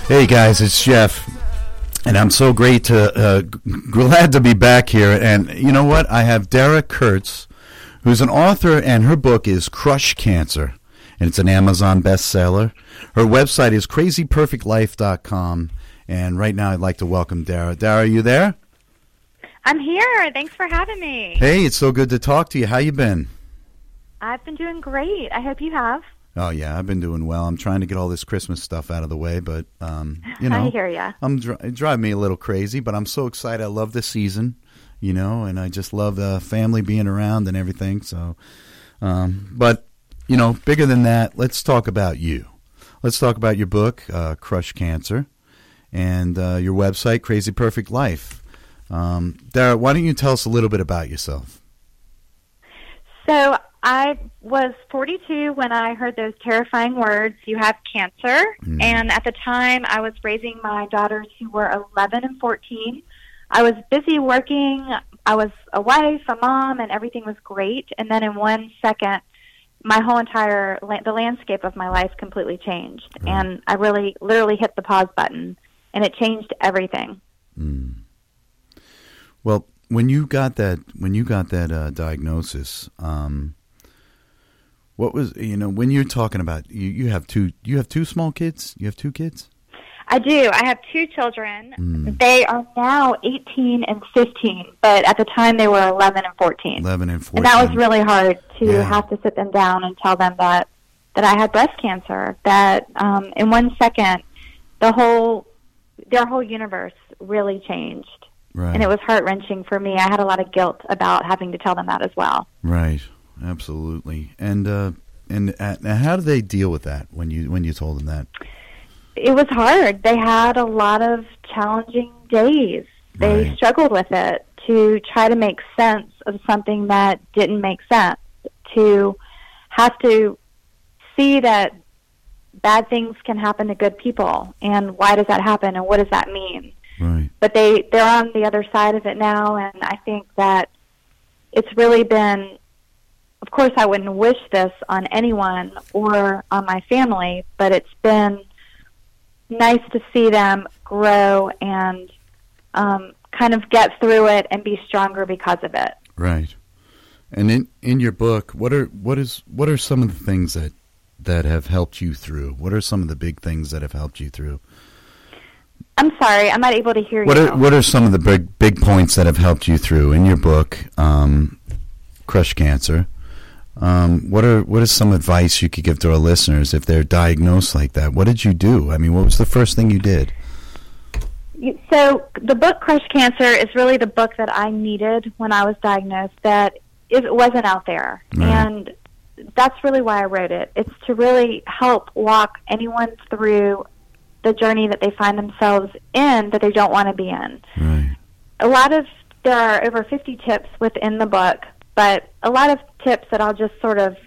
Hey guys, it's Jeff, and I'm so glad to be back here. And you know what? I have Dara Kurtz, who's an author, and her book is Crush Cancer, and it's an Amazon bestseller. Her website is crazyperfectlife.com, and right now I'd like to welcome Dara. Dara, are you there? I'm here. Thanks for having me. Hey, it's so good to talk to you. How you been? I've been doing great. I hope you have. Oh, yeah, I've been doing well. I'm trying to get all this Christmas stuff out of the way, but, you know. I hear ya. It drives me a little crazy, but I'm so excited. I love this season, you know, and I just love the family being around and everything. So, but, you know, bigger than that, let's talk about you. Let's talk about your book, Crush Cancer, and your website, Crazy Perfect Life. Dara, why don't you tell us a little bit about yourself? So I was 42 when I heard those terrifying words, you have cancer. And at the time, I was raising my daughters who were 11 and 14. I was busy working. I was a wife, a mom, and everything was great. And then in 1 second, my whole the landscape of my life completely changed. And I really literally hit the pause button, and it changed everything. Well, when you got that diagnosis, what was, you know, when you're talking about you have two small kids? You have two kids? I do. I have two children. They are now 18 and 15, but at the time they were 11 and 14. 11 and 14. And that was really hard to have to sit them down and tell them that I had breast cancer, that in 1 second their whole universe really changed. Right. And it was heart-wrenching for me. I had a lot of guilt about having to tell them that as well. Right. Absolutely. And how did they deal with that when you told them that? It was hard. They had a lot of challenging days. They struggled with it, to try to make sense of something that didn't make sense, to have to see that bad things can happen to good people, and why does that happen, and what does that mean? Right. But they're on the other side of it now, and I think that it's really been, of course I wouldn't wish this on anyone or on my family, but it's been nice to see them grow and kind of get through it and be stronger because of it. Right. And in your book, what are some of the things that have helped you through? What are some of the big things that have helped you through? I'm sorry, I'm not able to hear you. What are some of the big points that have helped you through in your book, Crush Cancer? What is some advice you could give to our listeners if they're diagnosed like that? What did you do? I mean, what was the first thing you did? So the book Crush Cancer is really the book that I needed when I was diagnosed, that it wasn't out there. Right. And that's really why I wrote it. It's to really help walk anyone through the journey that they find themselves in that they don't want to be in. Right. There are over 50 tips within the book, but a lot of tips that I'll just sort of,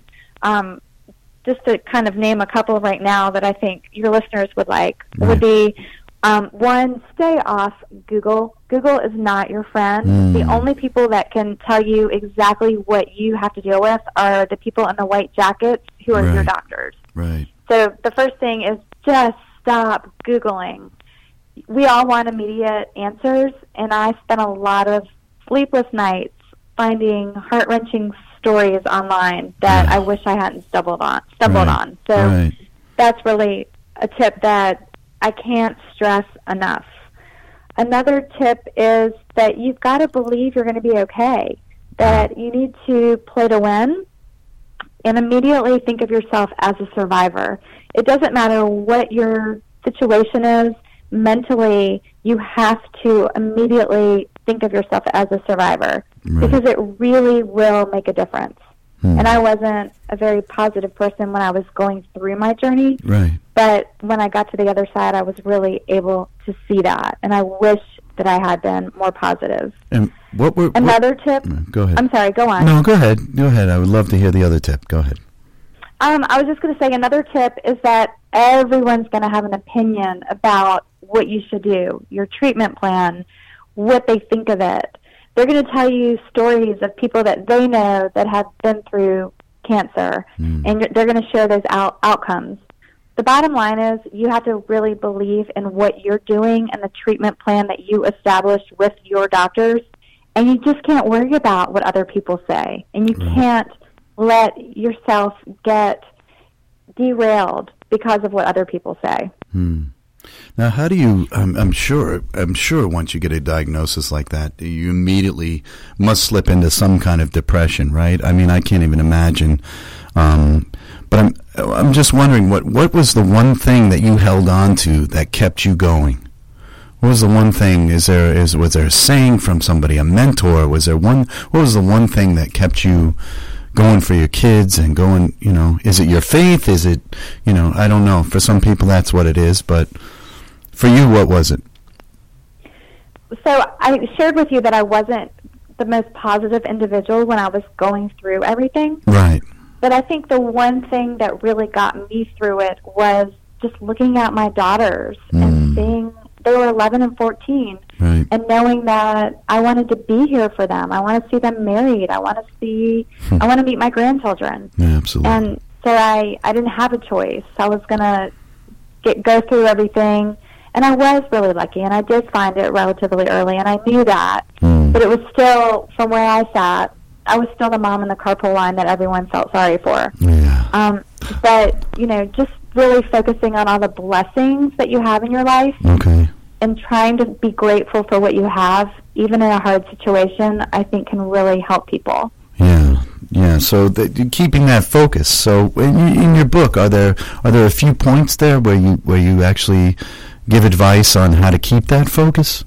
just to kind of name a couple right now that I think your listeners would like, would be, one, stay off Google. Google is not your friend. The only people that can tell you exactly what you have to deal with are the people in the white jackets who are your doctors. Right. So the first thing is just stop Googling. We all want immediate answers, and I spent a lot of sleepless nights finding heart-wrenching stories online that I wish I hadn't stumbled on. So that's really a tip that I can't stress enough. Another tip is that you've got to believe you're going to be okay, that you need to play to win, and immediately think of yourself as a survivor. It doesn't matter what your situation is. Mentally, you have to immediately think of yourself as a survivor, because it really will make a difference. And I wasn't a very positive person when I was going through my journey, but when I got to the other side, I was really able to see that, and I wish that I had been more positive. And another tip? Go ahead. I'm sorry, go on. No, go ahead. Go ahead. I would love to hear the other tip. Go ahead. I was just going to say another tip is that everyone's going to have an opinion about what you should do, your treatment plan, what they think of it. They're going to tell you stories of people that they know that have been through cancer, and they're going to share those outcomes. the bottom line is you have to really believe in what you're doing and the treatment plan that you established with your doctors, and you just can't worry about what other people say, and you can't let yourself get derailed because of what other people say. Now, how do you? I'm sure once you get a diagnosis like that, you immediately must slip into some kind of depression, right? I mean, I can't even imagine. But I'm just wondering, what was the one thing that you held on to that kept you going? What was the one thing? Was there a saying from somebody, a mentor? What was the one thing that kept you going for your kids and going? Is it your faith? Is it, I don't know. For some people, that's what it is. But for you, what was it? So I shared with you that I wasn't the most positive individual when I was going through everything. Right. But I think the one thing that really got me through it was just looking at my daughters and seeing they were 11 and 14, right, and knowing that I wanted to be here for them. I want to see them married. I want to meet my grandchildren. Yeah, absolutely. And so I didn't have a choice. I was going to go through everything, and I was really lucky, and I did find it relatively early, and I knew that. But it was still, from where I sat, I was still the mom in the carpool line that everyone felt sorry for. Yeah. But, just really focusing on all the blessings that you have in your life. Okay. And trying to be grateful for what you have, even in a hard situation, I think can really help people. Yeah. So keeping that focus. So in your book, are there a few points there where you actually give advice on how to keep that focus?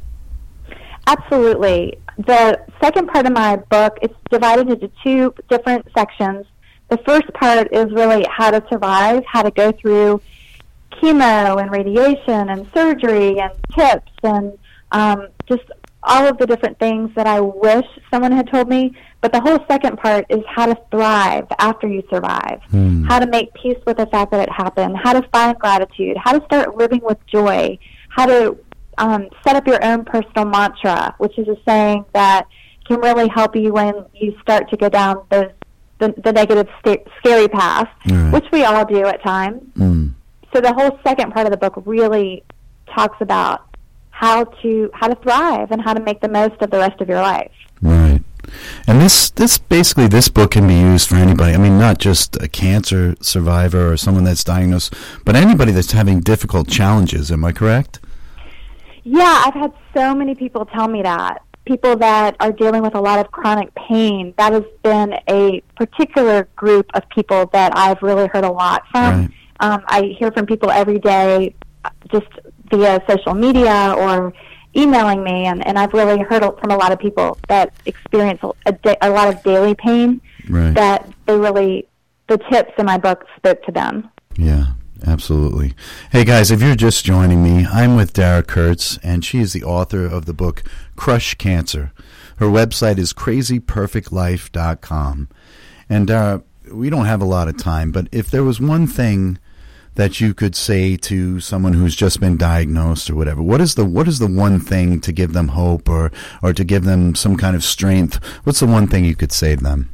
Absolutely. The second part of my book, it's divided into two different sections. The first part is really how to survive, how to go through chemo and radiation and surgery and tips and just all of the different things that I wish someone had told me. But the whole second part is how to thrive after you survive, how to make peace with the fact that it happened, how to find gratitude, how to start living with joy, how to set up your own personal mantra, which is a saying that can really help you when you start to go down the negative, scary path, which we all do at times. So the whole second part of the book really talks about how to thrive and how to make the most of the rest of your life. Right. And this book can be used for anybody. I mean, not just a cancer survivor or someone that's diagnosed, but anybody that's having difficult challenges. Am I correct? Yeah, I've had so many people tell me that. People that are dealing with a lot of chronic pain. That has been a particular group of people that I've really heard a lot from. Right. I hear from people every day just via social media or emailing me, and I've really heard from a lot of people that experience a lot of daily pain, right, that the tips in my book spoke to them. Yeah. Absolutely. Hey, guys, if you're just joining me, I'm with Dara Kurtz, and she is the author of the book Crush Cancer. Her website is crazyperfectlife.com. And Dara, we don't have a lot of time, but if there was one thing that you could say to someone who's just been diagnosed or whatever, what is the one thing to give them hope or to give them some kind of strength? What's the one thing you could say to them?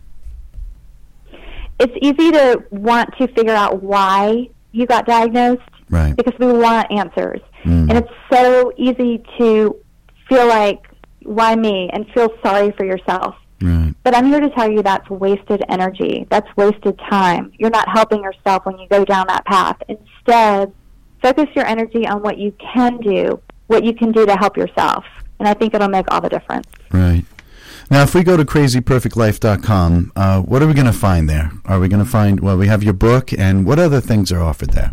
It's easy to want to figure out why you got diagnosed, right, because we want answers. And it's so easy to feel like, why me, and feel sorry for yourself. Right. But I'm here to tell you that's wasted energy. That's wasted time. You're not helping yourself when you go down that path. Instead, focus your energy on what you can do to help yourself. And I think it'll make all the difference. Right. Now, if we go to crazyperfectlife.com, what are we going to find there? Are we going to find, we have your book, and what other things are offered there?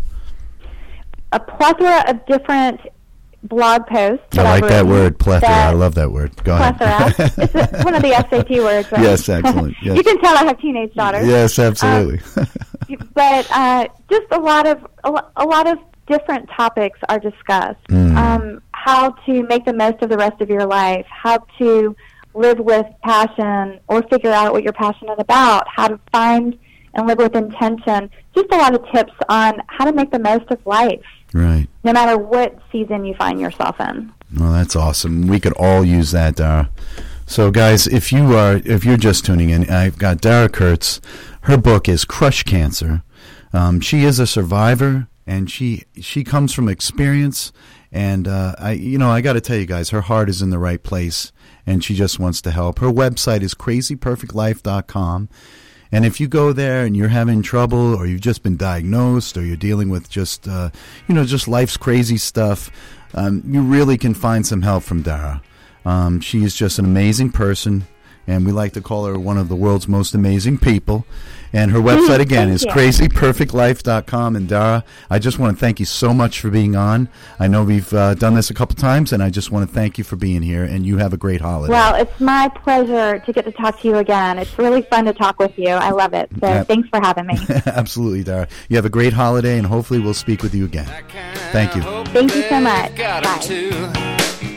A plethora of different blog posts. I like that word, plethora. I love that word. Go ahead. Plethora. It's one of the SAT words, right? Yes, excellent. Yes. You can tell I have teenage daughters. Yes, absolutely. But just a lot of different topics are discussed. How to make the most of the rest of your life, how to live with passion or figure out what you're passionate about, how to find and live with intention. Just a lot of tips on how to make the most of life. Right. No matter what season you find yourself in. Well, that's awesome. We could all use that, Dara. So, guys, if you're just tuning in, I've got Dara Kurtz. Her book is Crush Cancer. She is a survivor, and she comes from experience. And I got to tell you guys, her heart is in the right place, and she just wants to help. Her website is crazyperfectlife.com. And if you go there and you're having trouble, or you've just been diagnosed, or you're dealing with just life's crazy stuff, you really can find some help from Dara. She is just an amazing person, and we like to call her one of the world's most amazing people. And her website, again, is crazyperfectlife.com. And Dara, I just want to thank you so much for being on. I know we've done this a couple times, and I just want to thank you for being here, and you have a great holiday. Well, it's my pleasure to get to talk to you again. It's really fun to talk with you. I love it. So thanks for having me. Absolutely, Dara. You have a great holiday, and hopefully we'll speak with you again. Thank you. Thank you so much. Bye.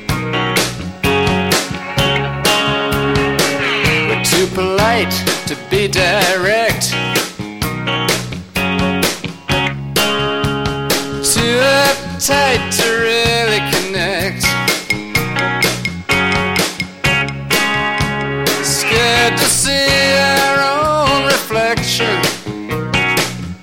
Too polite to be direct, too uptight to